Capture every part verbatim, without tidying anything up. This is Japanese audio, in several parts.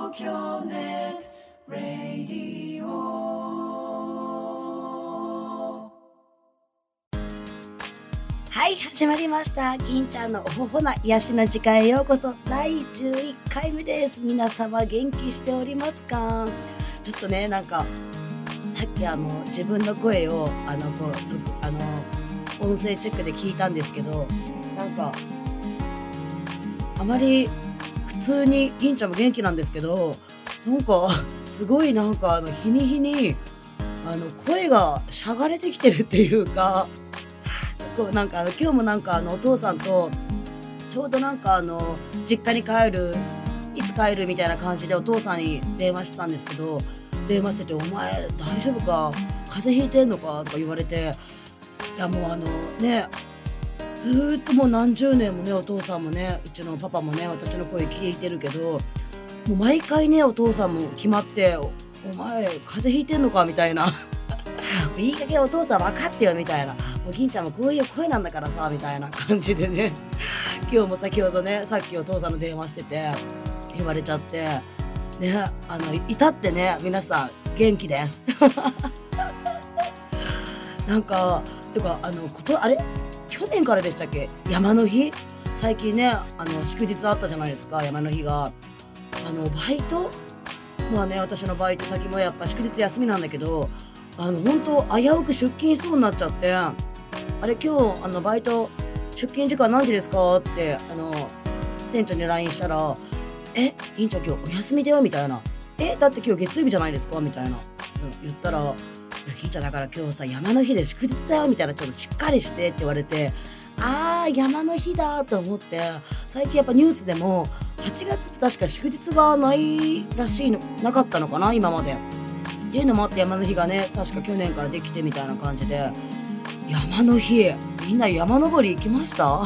東京ネットラディオ。 はい、始まりました。銀ちゃんのおほほな癒しの時間へようこそ。だいじゅういっかいめです。皆様元気しておりますか？ちょっとね、なんかさっきあの自分の声をあのこうあの音声チェックで聞いたんですけど、なんかあまり普通に銀ちゃんも元気なんですけど、なんかすごいなんかあの日に日にあの声がしゃがれてきてるっていうか、こうなんかあの今日もなんかあのお父さんとちょうどなんかあの実家に帰るいつ帰るみたいな感じでお父さんに電話してたんですけど、電話してて「お前大丈夫か、風邪ひいてんのか?」とか言われて、いやもうあのねずーっともう何十年もねお父さんもねうちのパパもね私の声聞いてるけど、もう毎回ねお父さんも決まって「おお前風邪ひいてんのか?」みたいな「いい加減お父さん分かってよ」みたいな「もう銀ちゃんもこういう声なんだからさ」みたいな感じでね今日も先ほどねさっきお父さんの電話してて言われちゃってね、あの至ってね皆さん元気ですなんかてかあのことあれ去年からでしたっけ、山の日最近ねあの祝日あったじゃないですか。山の日があのバイトまあね私のバイト先もやっぱ祝日休みなんだけど、あの本当危うく出勤しそうになっちゃって、あれ今日あのバイト出勤時間何時ですかってあの店長に ライン したら「え銀ちゃん今日お休みだよ」みたいな「えだって今日月曜日じゃないですか」みたいな、うん、言ったら「銀ちゃんだから今日さ山の日で祝日だよ」みたいな、ちょっとしっかりしてって言われて、あー山の日だと思って、最近やっぱニュースでもはちがつって確か祝日がないらしいの、なかったのかな今までっていうのもあって、山の日がね確か去年からできてみたいな感じで、山の日みんな山登り行きました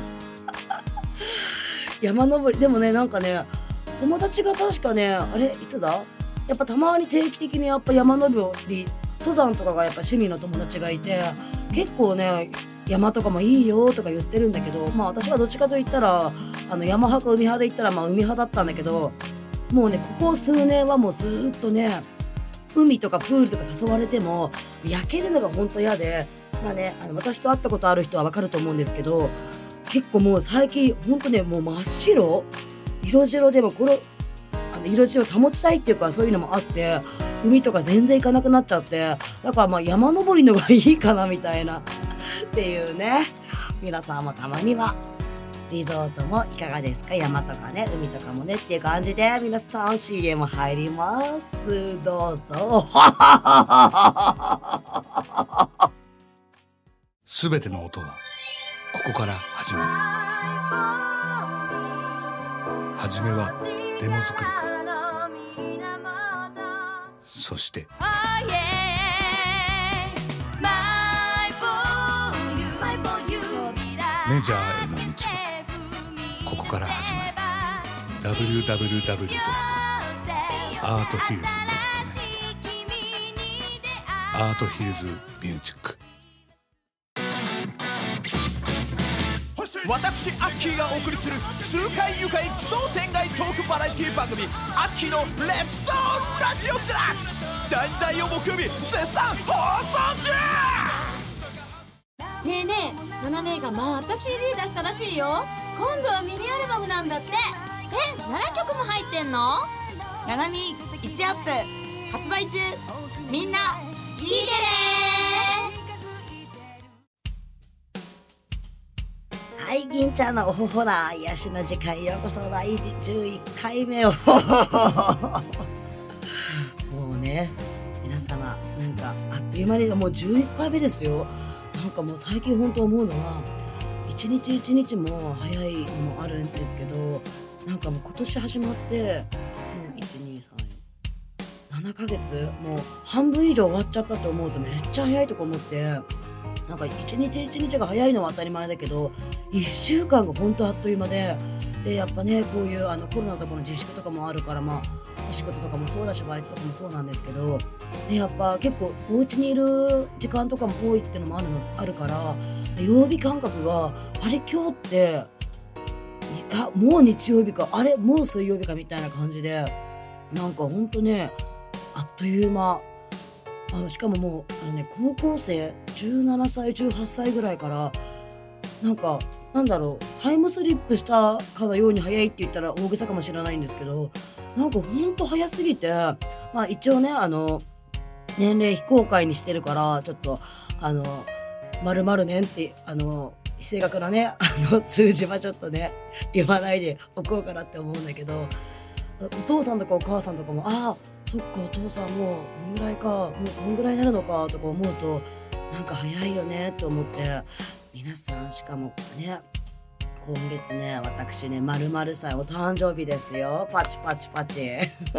山登りでもねなんかね友達が確かねあれいつだやっぱたまに定期的にやっぱ山登り登山とかがやっぱ趣味の友達がいて、結構ね山とかもいいよとか言ってるんだけど、まあ私はどっちかと言ったらあの山派か海派で言ったらまあ海派だったんだけど、もうねここ数年はもうずっとね海とかプールとか誘われても焼けるのが本当嫌で、まあねあの私と会ったことある人は分かると思うんですけど、結構もう最近本当ねもう真っ白色白でもこれあの色白を保ちたいっていうかそういうのもあって海とか全然行かなくなっちゃって、だからまあ山登りのがいいかなみたいなっていうね。皆さんもたまにはリゾートもいかがですか、山とかね海とかもねっていう感じで、皆さん シーエム 入ります、どうぞすべての音はここから始まる。はじめはデモ作りから、そしてメジャーへの道もここから始まる。 ダブリューダブリューダブリュー ドット アートヒルズ ドット ネット アートヒルズミュージック。 私アッキーがお送りする痛快愉快奇想天外トークバラエティ番組アッキーのレッツトーラジオデラックス、だいたいを木曜日絶賛放送中。 ねえねえ、ナナ姉がまた シーディー 出したらしいよ。今度はミニアルバムなんだって。え、ななきょくも入ってんの？ ナナミいちアップ発売中、みんな聞いてね。 はい、銀ちゃんのおほほな癒しの時間へようこそ。だいじゅういっかいめをもうね皆様なんかあっという間にもうじゅういっかいめですよ。なんかもう最近本当思うのは一日一日も早いのもあるんですけど、なんかもう今年始まってもういちにさんななかげつもう半分以上終わっちゃったと思うとめっちゃ早いとか思って、なんか一日一日が早いのは当たり前だけどいっしゅうかんが本当あっという間で、でやっぱねこういうあのコロナとかの自粛とかもあるから、まあお仕事とかもそうだしバイトとかもそうなんですけど、ね、やっぱ結構お家にいる時間とかも多いってのもあるのあるから曜日感覚があれ今日ってあもう日曜日かあれもう水曜日かみたいな感じでなんかほんとねあっという間、あのしかももうあのね高校生じゅうななさいじゅうはっさいぐらいからなんかなんだろうタイムスリップしたかのように早いって言ったら大げさかもしれないんですけど、なんかほんと早すぎて、まあ一応ねあの年齢非公開にしてるからちょっとあの〇〇年ってあの非正確なねあの数字はちょっとね言わないでおこうかなって思うんだけど、お父さんとかお母さんとかもああそっかお父さんもうこんぐらいかもうこんぐらいになるのかとか思うとなんか早いよねと思って、皆さんしかもね今月ね私ね〇〇歳お誕生日ですよ。パチパチパチ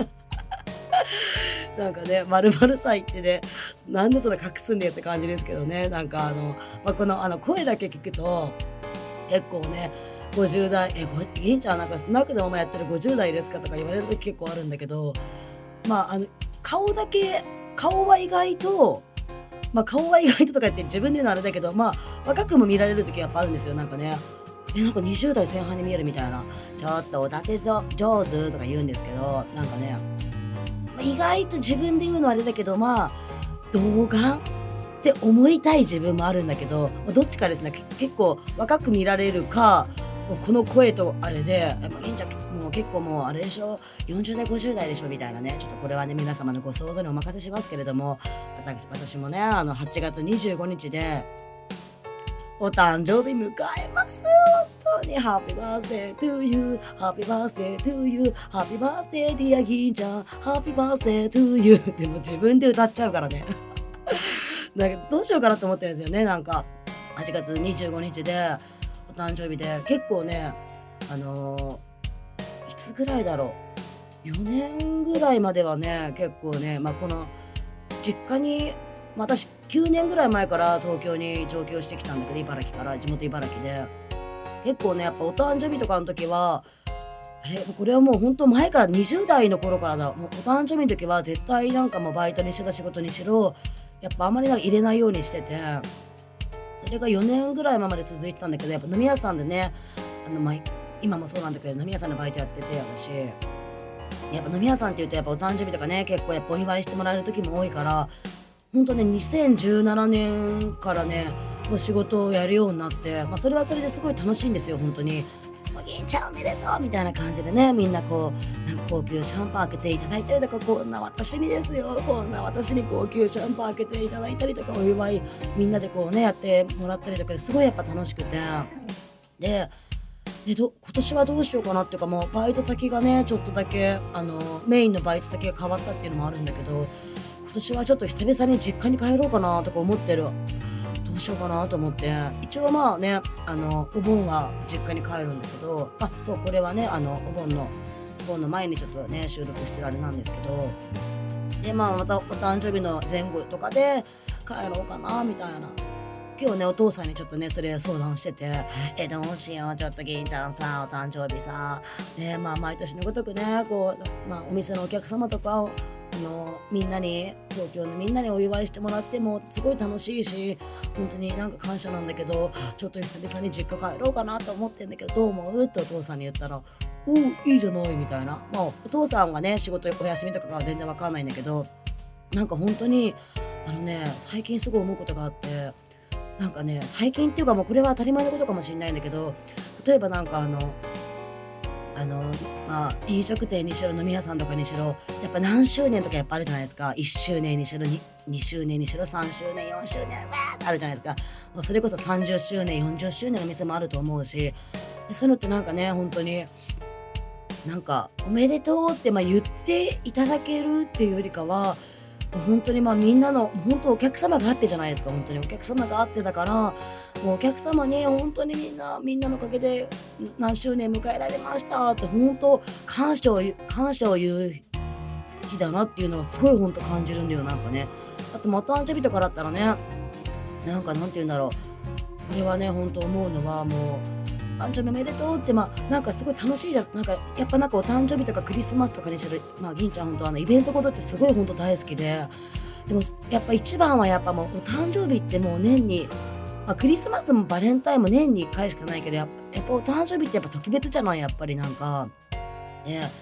なんかね〇〇歳ってねなんでそんな隠すんだよって感じですけどね、なんかあの、まあ、このあの声だけ聞くと結構ねごじゅう代えご銀ちゃんなんかスナックでお前やってるごじゅう代ですかとか言われる時結構あるんだけど、まああの顔だけ顔は意外とまあ顔は意外ととか言って自分で言うのはあれだけど、まあ若くも見られる時やっぱあるんですよ。なんかねえなんかにじゅう代前半に見えるみたいな、ちょっとおだてぞ上手とか言うんですけど、なんかね、まあ、意外と自分で言うのはあれだけどまあ童顔って思いたい自分もあるんだけど、まあ、どっちかですね。結構若く見られるかこの声とあれでやっぱ銀ちゃんもう結構もうあれでしょよんじゅう代ごじゅう代でしょみたいなね、ちょっとこれはね皆様のご想像にお任せしますけれども、私, 私もねあのはちがつにじゅうごにちでお誕生日迎えますよ。本当にハッピーバースデートゥーユーハッピーバースデートゥーユーハッピーバースデーディア銀ちゃんハッピーバースデートゥーユーってもう自分で歌っちゃうからねなんかどうしようかなと思ってるんですよね。なんかはちがつにじゅうごにちでお誕生日で結構ねあのー、いつぐらいだろうよねんぐらいまではね結構ね、まあ、この実家に、まあ、私きゅうねんぐらい前から東京に上京してきたんだけど、茨城から地元茨城で結構ねやっぱお誕生日とかの時はあれこれはもう本当前からにじゅう代の頃からだ、もうお誕生日の時は絶対なんかもうバイトにしろ仕事にしろやっぱあまりなんか入れないようにしてて、それがよねんぐらい前まで続いてたんだけど、やっぱ飲み屋さんでねあの、まあ、今もそうなんだけど飲み屋さんのバイトやってて、私やっぱ飲み屋さんっていうとやっぱお誕生日とかね結構やっぱお祝いしてもらえる時も多いから、ほんとねにせんじゅうななねんからねもう仕事をやるようになって、まあ、それはそれですごい楽しいんですよ本当に。お銀ちゃんおめでとうみたいな感じでねみんなこうなんか高級シャンパン開けていただいたりとか、こんな私にですよこんな私に高級シャンパン開けていただいたりとか、お祝いみんなでこうねやってもらったりとかですごいやっぱ楽しくて、ででど今年はどうしようかなっていうか、もうバイト先がねちょっとだけあのメインのバイト先が変わったっていうのもあるんだけど、今年はちょっと久々に実家に帰ろうかなとか思ってる。どうしようかなと思って、一応まあねあのお盆は実家に帰るんだけど、あそうこれはねあのお盆のお盆の前にちょっとね収録してるあれなんですけど、でまあまたお誕生日の前後とかで帰ろうかなみたいな。今日ねお父さんにちょっとねそれ相談してて、えどうしようちょっと銀ちゃんさお誕生日さね、まあ毎年のごとくねこう、まあ、お店のお客様とかをあのみんなに東京のみんなにお祝いしてもらってもすごい楽しいし本当になんか感謝なんだけど、ちょっと久々に実家帰ろうかなと思ってんだけどどう思うってお父さんに言ったら、おういいじゃないみたいな。まあお父さんがね仕事お休みとかが全然わかんないんだけど、なんか本当にあのね最近すごい思うことがあって、なんかね最近っていうかもうこれは当たり前のことかもしれないんだけど、例えばなんかあのあのまあ飲食店にしろ飲み屋さんとかにしろやっぱ何周年とかやっぱあるじゃないですか。いっしゅうねんにしろ 2, にしゅうねんにしろさんしゅうねんよんしゅうねんわーってあるじゃないですか。もうそれこそさんじゅっしゅうねんよんじゅっしゅうねんの店もあると思うし、でそういうのってなんかね本当になんかおめでとうってまあ言っていただけるっていうよりかは本当にまあみんなの本当お客様があってじゃないですか。本当にお客様があってだからもうお客様に本当にみんなみんなのおかげで何周年迎えられましたって本当感謝を感謝を言う日だなっていうのはすごい本当感じるんだよ。なんかねあとまた誕生日とかだったらねなんかなんて言うんだろう、これはね本当思うのはもう誕生日おめでとうってまあなんかすごい楽しいじゃん。なんかやっぱなんかお誕生日とかクリスマスとかにしろまあ銀ちゃん本当あのイベントごとってすごい本当大好きで、でもやっぱ一番はやっぱもうお誕生日ってもう年に、まあ、クリスマスもバレンタインも年にいっかいしかないけどやっぱ、やっぱお誕生日ってやっぱ特別じゃないやっぱりなんかね。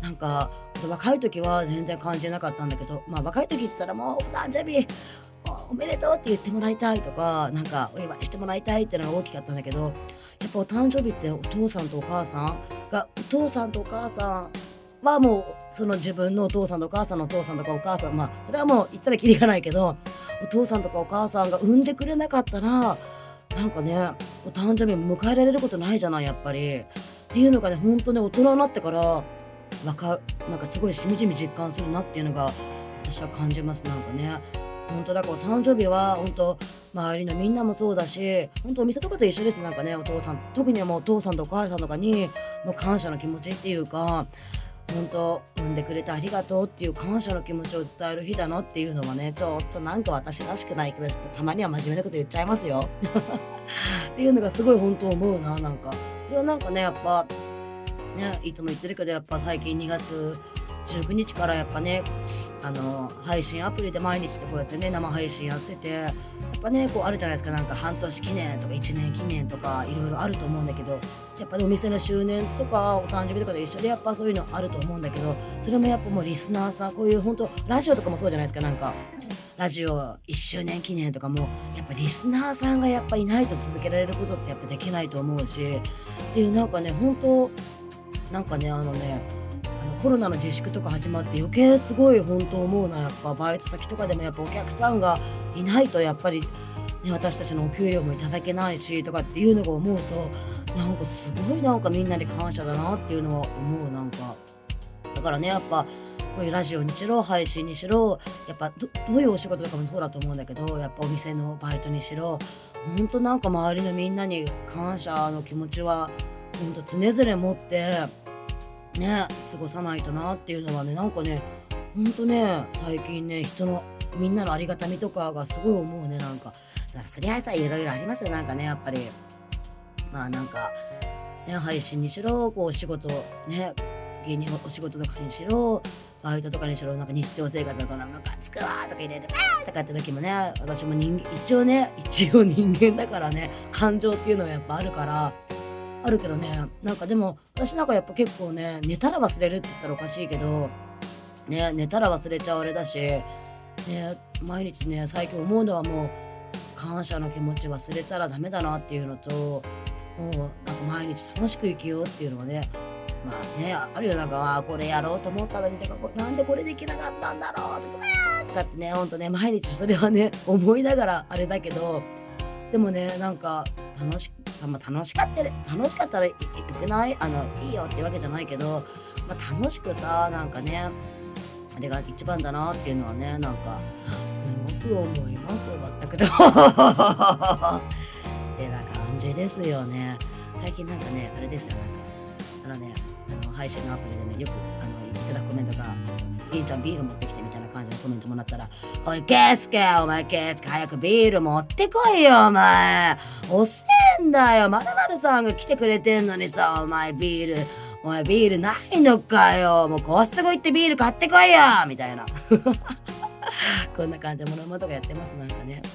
なんか若い時は全然感じなかったんだけど、まあ若い時言ったらもうお誕生日おめでとうって言ってもらいたいとか、なんかお祝いしてもらいたいっていうのが大きかったんだけど、やっぱお誕生日ってお父さんとお母さんが、お父さんとお母さんはもうその自分のお父さんとお母さんのお父さんとかお母さん、まあそれはもう言ったらキリがないけど、お父さんとかお母さんが産んでくれなかったらなんかねお誕生日迎えられることないじゃない、やっぱりっていうのがね、ほんとね大人になってからわかる、なんかすごいしみじみ実感するなっていうのが私は感じます。なんかね本当だからお誕生日は本当周りのみんなもそうだし、本当お店とかと一緒です。なんかねお父さん、特にはもうお父さんとお母さんとかにもう感謝の気持ちっていうか、本当産んでくれてありがとうっていう感謝の気持ちを伝える日だなっていうのはね、ちょっとなんか私らしくないけどちょっとたまには真面目なこと言っちゃいますよっていうのがすごい本当思うな。なんかそれはなんかねやっぱねいつも言ってるけど、やっぱ最近にがつじゅうくにちからやっぱねあの配信アプリで毎日でこうやってね生配信やってて、やっぱねこうあるじゃないですか、なんか半年記念とかいちねん記念とかいろいろあると思うんだけど、やっぱねお店の周年とかお誕生日とかで一緒でやっぱそういうのあると思うんだけど、それもやっぱもうリスナーさん、こういう本当ラジオとかもそうじゃないですか、なんかラジオいっしゅうねん記念とかもやっぱリスナーさんがやっぱいないと続けられることってやっぱできないと思うしっていう、なんかね本当なんかねあのねコロナの自粛とか始まって余計すごい本当思うな。やっぱバイト先とかでもやっぱお客さんがいないとやっぱり、ね、私たちのお給料もいただけないしとかっていうのが思うと、なんかすごいなんかみんなに感謝だなっていうのは思う。なんかだからねやっぱこういうラジオにしろ配信にしろやっぱ ど, どういうお仕事とかもそうだと思うんだけど、やっぱお店のバイトにしろ本当なんか周りのみんなに感謝の気持ちは本当常々持ってね過ごさないとなっていうのはね、なんかねほんとね最近ね人のみんなのありがたみとかがすごい思うね。なんかそりゃさいろいろありますよ。なんかねやっぱりまあなんかね配信にしろこうお仕事ね芸人のお仕事とかにしろバイトとかにしろ、なんか日常生活だとなムカつくわとか入れるあーとかって時もね、私も人一応ね一応人間だからね感情っていうのはやっぱあるからあるけどね、なんかでも私なんかやっぱ結構ね寝たら忘れるって言ったらおかしいけどね寝たら忘れちゃうあれだしね、毎日ね最近思うのはもう感謝の気持ち忘れたらダメだなっていうのと、もうなんか毎日楽しく生きようっていうのはね、まあねあるよ。なんかあこれやろうと思ったのにとかなんでこれできなかったんだろうとかとかってねほんとね毎日それはね思いながらあれだけど、でもねなんか楽しまあ、楽しかったら楽しかったらよくないあのいいよってわけじゃないけど、まあ、楽しくさなんかねあれが一番だなっていうのはねなんかすごく思います。全くとってな感じですよね。最近なんかねあれですよ、なんかあのねあの配信のアプリでねよくあの言ってたコメントがちょっと「いいちゃんビール持ってきて」みたいな感じのコメントもらったら「おいケースケお前ケースケ早くビール持ってこいよお前遅えんだよ、まるまるさんが来てくれてんのにさお前ビールお前ビールないのかよ、もうコストコ行ってビール買ってこいよ」みたいなこんな感じでモノマネとかやってます。なんかね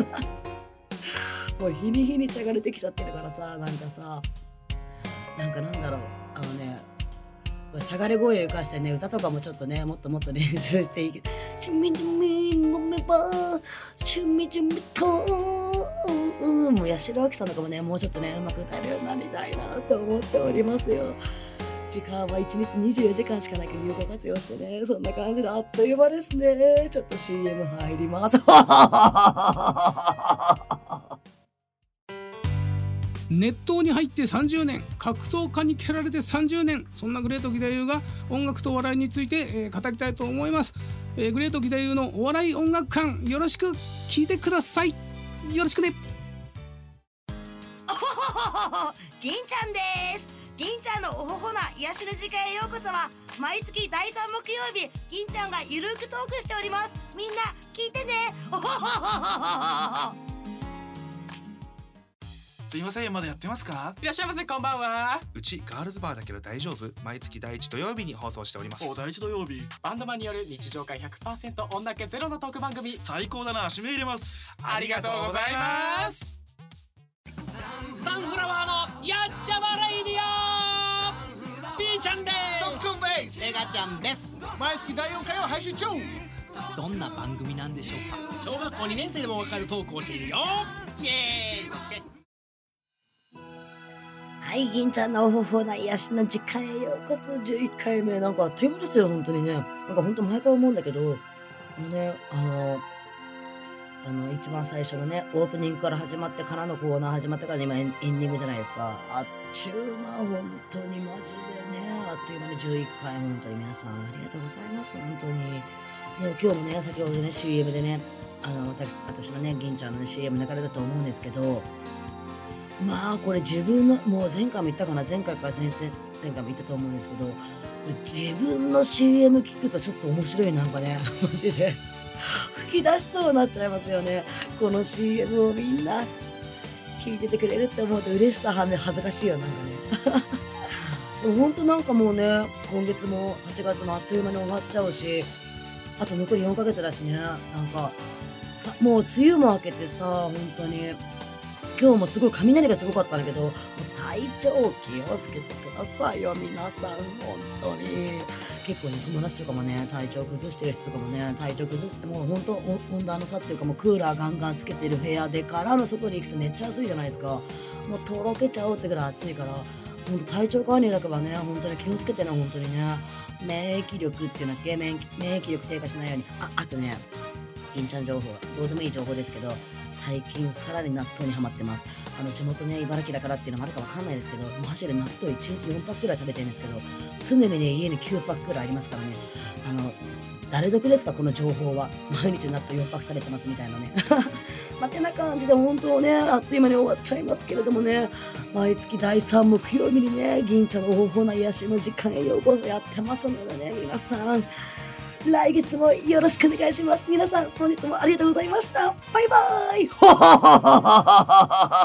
もう日に日に茶が出てきちゃってるからさ、なんかさなんかなんだろうあのねしゃがれ声を生かしてね歌とかもちょっとねもっともっと練習していけしみじみ飲めばしみじみともう八代亜紀さんとかもねもうちょっとねうまく歌えるようになりたいなと思っておりますよ。時間はいちにちにじゅうよじかんしかないけど有効活用してね、そんな感じであっという間ですね。ちょっと シーエム 入ります熱湯に入ってさんじゅうねん、格闘家に蹴られてさんじゅうねん、そんなグレート義太夫が音楽とお笑いについて、えー、語りたいと思います。えー、グレート義太夫のお笑い音楽館、よろしく聞いてください。よろしくね。 おほほほほ銀ちゃんです。銀ちゃんのおほほな癒しの時間へようこそは毎月だいさん木曜日銀ちゃんがゆるくトークしております。みんな聞いてね。おほほほほほ。 すいません、まだやってますか？ いらっしゃいませ、こんばんは。 うちガールズバーだけど大丈夫？毎月第一土曜日に放送しております。 お、第一土曜日。バンドマンによる日常会 ひゃくパーセント 女気ゼロのトーク番組。 最高だな、締め入れます。 ありがとうございます。 サンフラワーのやっちゃまレイディオ、ピーちゃんです。 ドックンです。 メガやちゃんです。毎月だいよんかいを配信中。どんな番組なんでしょうか。小学校にねん生でもわかるトークをしているよ。イエーイ、そつけ。 はい、銀ちゃんのおほほな癒しの時間へようこそ。じゅういっかいめ、なんかあっという間ですよ、本当にね。なんか本当毎回思うんだけどね、あのあの一番最初のねオープニングから始まってからのコーナー始まってから今エンエンディングじゃないですか。あっちゅう間、本当にマジでね、あっという間にじゅういっかい、本当に皆さんありがとうございます。本当に、ね、今日もね先ほどね シーエム でね、あの私私のね銀ちゃんの、ね、シーエム 流れたと思うんですけど、まあこれ自分のもう前回も言ったかな、前回から前々前回も言ったと思うんですけど、自分の シーエム 聞くとちょっと面白い、なんかねマジで吹き出しそうになっちゃいますよね。この シーエム をみんな聞いててくれるって思うと嬉しさはね恥ずかしいよ、なんかねでも本当なんかもうね、今月もはちがつもあっという間に終わっちゃうし、あと残りよんかげつだしね、なんかさもう梅雨も明けてさ、本当に今日もすごい雷がすごかったんだけど、もう体調気をつけてくださいよ皆さん、本当に。結構ね友達とかもね体調崩してる人とかもね体調崩してもう本当温度の差っていうか、もうクーラーガンガンつけてる部屋でからの外に行くとめっちゃ暑いじゃないですか。もうとろけちゃうってぐらい暑いから、本当体調管理だけはね本当に気をつけてね、本当にね。免疫力っていうのは免疫免疫力低下しないように。ああとね銀ちゃん情報、どうでもいい情報ですけど、最近さらに納豆にハマってます。あの地元ね茨城だからっていうのもあるかわかんないですけど、マジで納豆いちにちよんパックぐらい食べてるんですけど、常にね家にきゅうパックぐらいありますからね。あの誰得ですかこの情報は。毎日納豆よんパック食べてますみたいなねまあてな感じで本当ねあっという間に終わっちゃいますけれどもね、毎月だいさん木曜日にね銀ちゃんの豊富な癒しの時間へようこそやってますのでね、皆さん来月もよろしくお願いします。皆さん本日もありがとうございました。バイバイ